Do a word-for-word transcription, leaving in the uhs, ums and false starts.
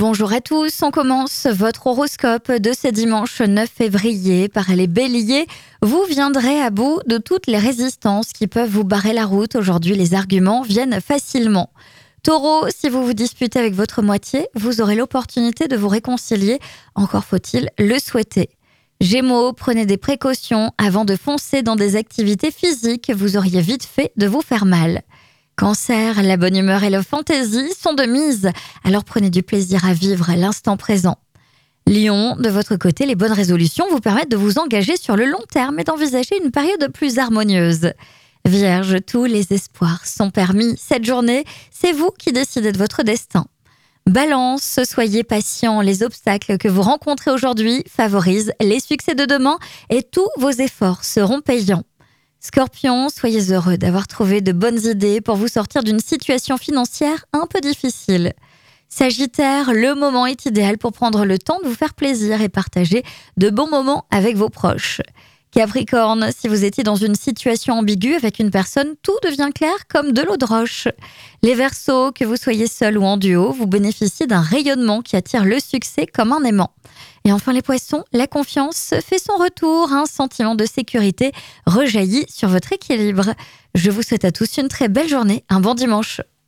Bonjour à tous, on commence votre horoscope de ce dimanche neuf février par les béliers. Vous viendrez à bout de toutes les résistances qui peuvent vous barrer la route. Aujourd'hui, les arguments viennent facilement. Taureau, si vous vous disputez avec votre moitié, vous aurez l'opportunité de vous réconcilier. Encore faut-il le souhaiter. Gémeaux, prenez des précautions avant de foncer dans des activités physiques. Vous auriez vite fait de vous faire mal. Cancer, la bonne humeur et la fantaisie sont de mise, alors prenez du plaisir à vivre l'instant présent. Lion, de votre côté, les bonnes résolutions vous permettent de vous engager sur le long terme et d'envisager une période plus harmonieuse. Vierge, tous les espoirs sont permis. Cette journée, c'est vous qui décidez de votre destin. Balance, soyez patient, les obstacles que vous rencontrez aujourd'hui favorisent les succès de demain et tous vos efforts seront payants. Scorpion, soyez heureux d'avoir trouvé de bonnes idées pour vous sortir d'une situation financière un peu difficile. Sagittaire, le moment est idéal pour prendre le temps de vous faire plaisir et partager de bons moments avec vos proches. Capricorne, si vous étiez dans une situation ambiguë avec une personne, tout devient clair comme de l'eau de roche. Les Verseaux, que vous soyez seul ou en duo, vous bénéficiez d'un rayonnement qui attire le succès comme un aimant. Et enfin les Poissons, la confiance fait son retour, un sentiment de sécurité rejaillit sur votre équilibre. Je vous souhaite à tous une très belle journée, un bon dimanche.